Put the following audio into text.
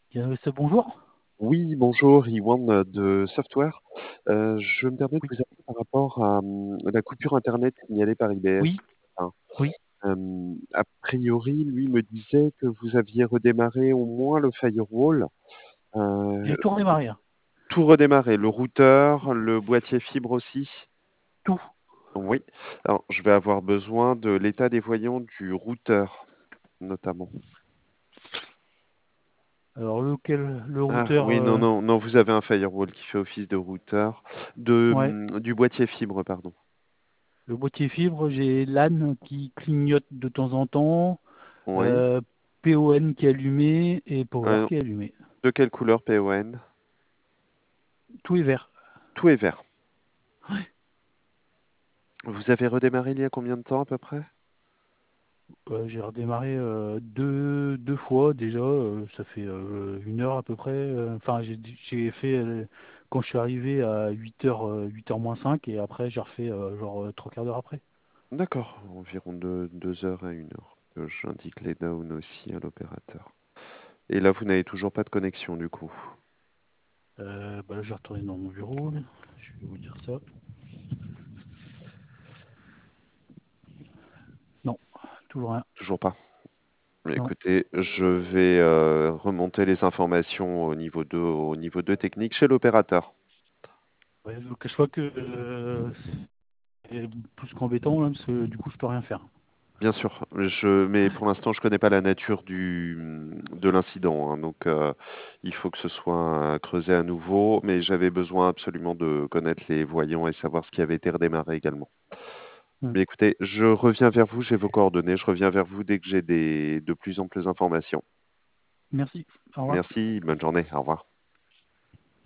Bonjour. Oui, bonjour, Iwan de Software. Je me permets de Oui, vous appeler par rapport à la coupure Internet signalée par IBM. oui, Hein. oui. A priori, lui me disait que vous aviez redémarré au moins le firewall, J'ai euh, tout redémarré, hein. tout redémarré, le routeur, le boîtier fibre aussi. Tout. Oui. Alors, je vais avoir besoin de l'état des voyants du routeur, notamment. Alors le Ah routeur, oui, non, non, non, vous avez un firewall qui fait office de routeur, ouais. du boîtier fibre, pardon. Le boîtier fibre, j'ai l'AN qui clignote de temps en temps, Oui. euh, PON qui est allumé et Power Euh, qui est allumé. de quelle couleur PON? Tout est vert. Tout est vert. Vous avez redémarré il y a combien de temps à peu près? J'ai redémarré deux fois déjà. Ça fait 1 heure à peu près. Enfin, j'ai fait quand je suis arrivé à 8h, 8h moins 5 et après j'ai refait genre 3/4 d'heure après. D'accord, environ de 2 heures à 1 heure. J'indique les downs aussi à l'opérateur. Et là, vous n'avez toujours pas de connexion du coup. Bah là, je vais retourner dans mon bureau, là. Je vais vous dire ça. Non, toujours rien. Toujours pas. Mais Non. écoutez, je vais remonter les informations au niveau 2 technique chez l'opérateur. Ouais, je vous cache pas que c'est plus qu'embêtant, là, parce que du coup, je peux rien faire. Bien sûr, mais pour l'instant, je connais pas la nature de l'incident, hein, donc il faut que ce soit creusé à nouveau. Mais j'avais besoin absolument de connaître les voyants et savoir ce qui avait été redémarré également. Hmm. Mais écoutez, je reviens vers vous, j'ai vos coordonnées, je reviens vers vous dès que j'ai de plus en plus d'informations. Merci. Au revoir. Merci, bonne journée, au revoir.